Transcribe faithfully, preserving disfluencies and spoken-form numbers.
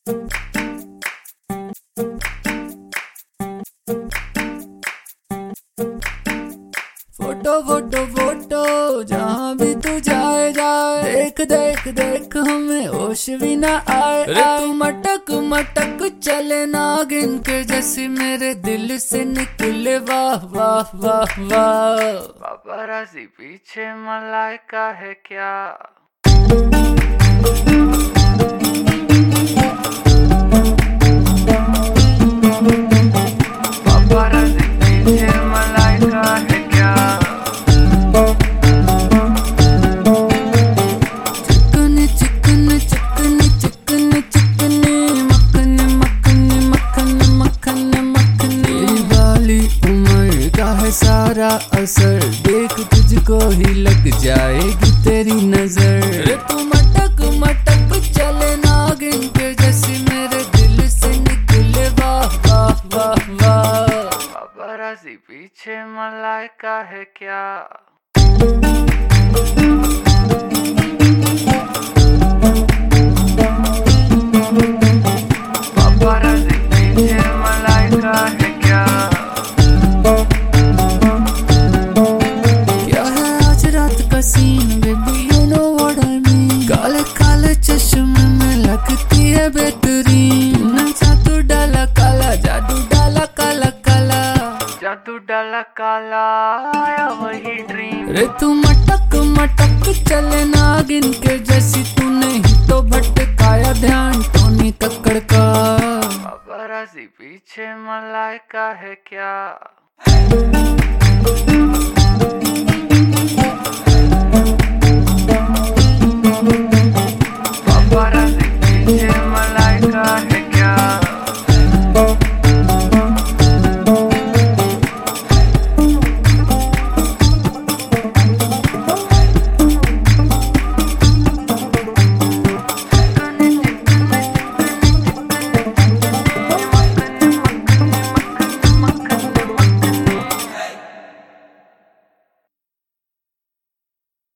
Photo photo photo जहाँ भी तू जाए जाए, देख देख देख हमें होश भी ना आए। रे तू मटक मटक चले नागिन के जैसी मेरे दिल से निकले, वाह वाह वाह वाह। पापराज़ी पीछे मलाइका है क्या? पापराज़ी पीछे मलाइका है क्या? Chicken chicken chicken chicken chicken मक्खन मक्खन मक्खन मक्खन मक्खन। तेरी वाली उम्र का है सारा असर, देख तुझको ही लग जाएगी तेरी नजर। रे तू मटक मटक चले नागिन के जैसी मेरे दिल से निकले, वाह वाह वाह वाह। पापराज़ी पीछे मलाइका है क्या? पापराज़ी पीछे मलाइका है क्या? क्या है आज रात का scene baby, you know what I mean. काले काले चश्मे में लगती है बेहतरीन, तूने जादू डाला काला, जादू डाला काला काला, जादू डाला काला आया वही ड्रीम। रे तू मटक मटक चले नागिन के जैसी, तूने ही तो भटकाया ध्यान टोनी कक्कड़ का। पापराज़ी पीछे मलाइका है क्या? पापराज़ी पीछे